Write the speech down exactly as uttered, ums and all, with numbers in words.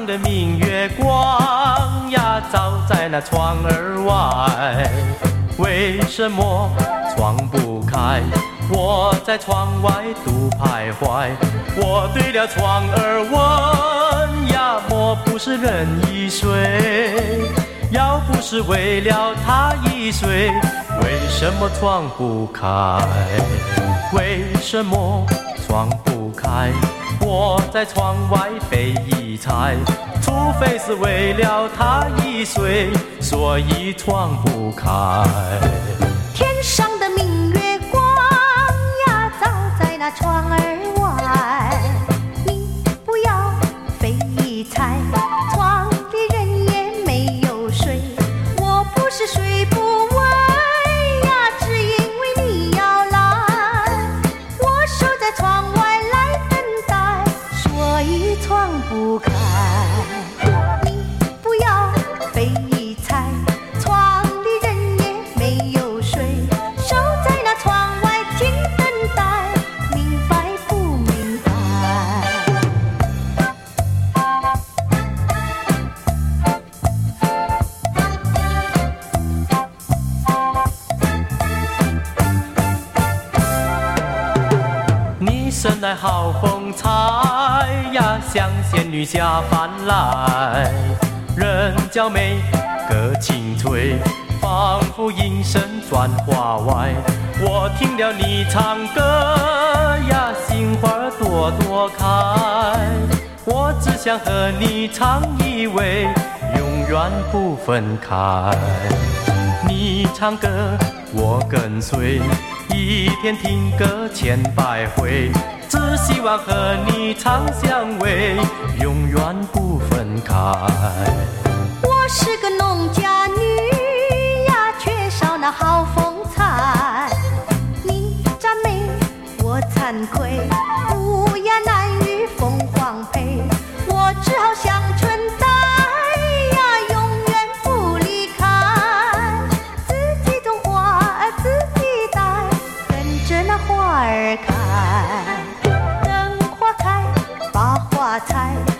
的明月光呀，照在那窗儿外。为什么窗不开？我在窗外独徘徊。我对了窗儿问呀，莫不是人已睡？要不是为了他已睡，为什么窗不开？为什么窗不开？我在窗外被已猜，除非是为了他已睡，所以窗不开。 天上的明月光呀，照在那窗儿外。你不要费疑猜，窗里人也没有睡。我不是睡不稳呀，只因为你要来。我守在窗外来等待，所以窗不开。你不要费疑猜，窗里人也没有睡，守在那窗外静等待，明白不明白？ 你生来好风采呀，像仙女下凡来，人娇美，歌轻吹，仿佛音声转花外。我听了你唱歌呀，心花朵朵开。我只想和你唱一回，永远不分开。你唱歌我跟随，一天听歌千百回，只希望和你长相偎，永远不分开。 我是个农家女呀，缺少那好风采。你赞美我惭愧，无言难与凤凰配。我只好像春带呀，永远不离开。自己种花儿自己带，跟着那花儿开。等花开把花采。